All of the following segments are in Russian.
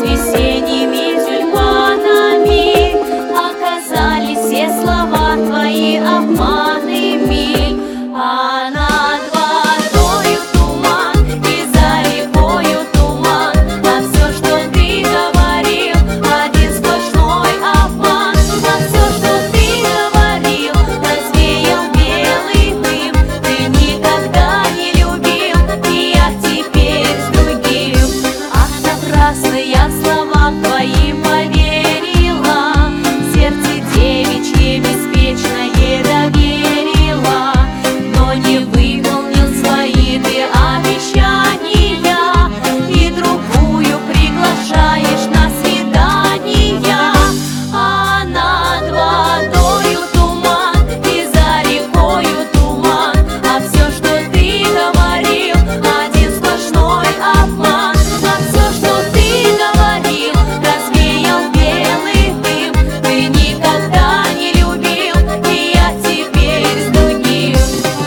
весенними тюльпанами. Оказались все слова твои обманными, а над водою туман и за рекою туман, а все, что ты говорил, один сплошной обман. А все, что ты говорил, развеял белый дым. Ты никогда не любил, и я теперь с другим. Ах, напрасно я словам твоим поверила, сердце девичье беспечное доверила, но не выполнил свои ты обещания, и другую приглашаешь на свидания. А над водою туман и за рекою туман, а все, что ты говорил, один сплошной обман. А все, что ты говорил, развеял белый дым. Ты никогда не любил, и я теперь с другим.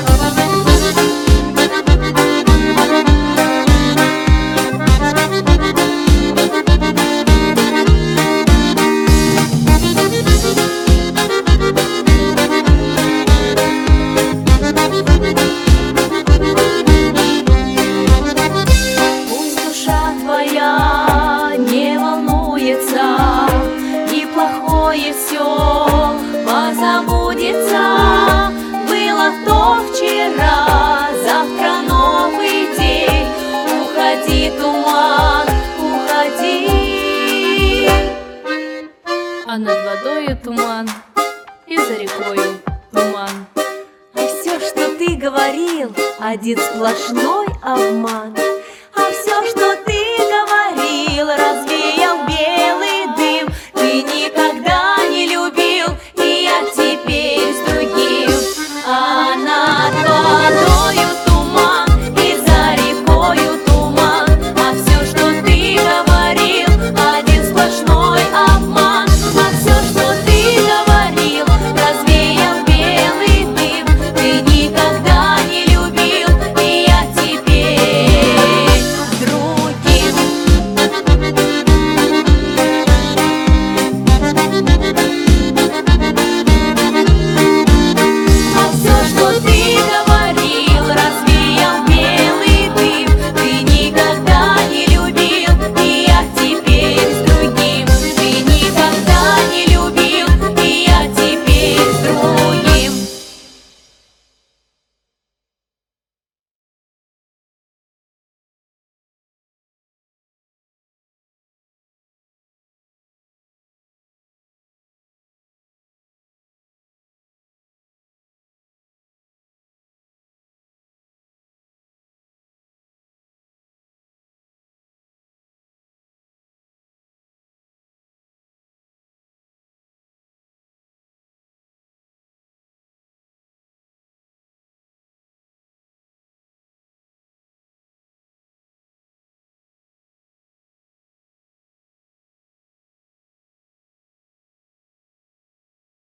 Пусть душа твоя не волнуется, и плохое все позабудется. Было то вчера, завтра новый день. Уходи, туман, уходи. А над водою туман и за рекою туман. А все, что ты говорил, один сплошной обман.